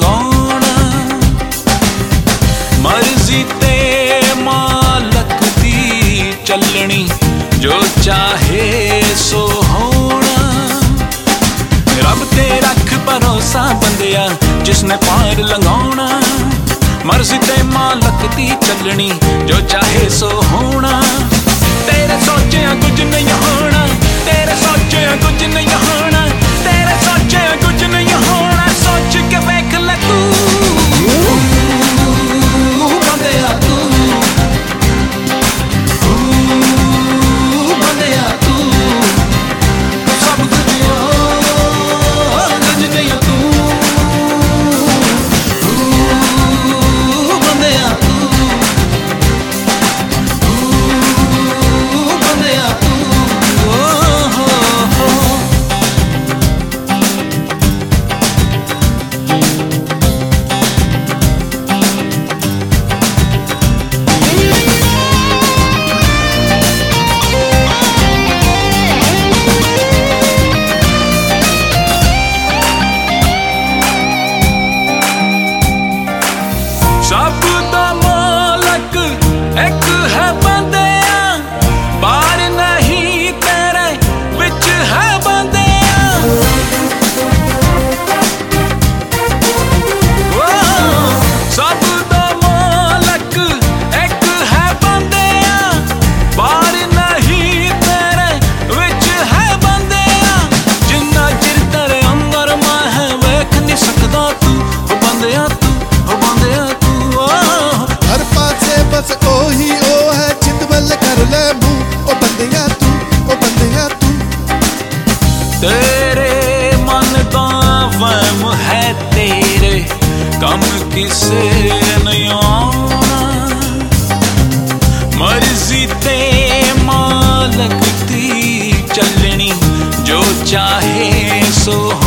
लंघाउणा। मर्जी ते मालक दी चलनी, जो चाहे सो होना। रब ते रख भरोसा बंदिया, जिसने पार लंघाउणा। मर्जी ते मालक दी चलनी, जो चाहे सो होना। तेरे सोचिया कुछ नहीं होना, तेरे सोचिया कुछ नहीं होना, तेरे सोचिया कुछ नहीं होना। सोच के वेख ले तू बंदिया, तू बंदिया, तू सब कुछ कुछ नहीं तू बंदिया, तू बंदिया, तू सब दा मालक एक है बंदिया, बार नहीं तेरे विच है बंदिया। सब दा मालक एक है बंदिया, बार नहीं तेरे विच है बंदिया। जिन्ना चिर तेरे अंदर मैं है वेख नहीं सकदा तू, ओ बंदिया तू, ओ बंदिया तू। हर पासे बस ओही ओ है, चित बल कर ले मुंह, ओ बंदिया तू, ओ बंदिया तू। तेरे मन दा वहम है, तेरे कम किसे नहीं आना। मर्जी ते मालक दी चलनी, जो चाहे सो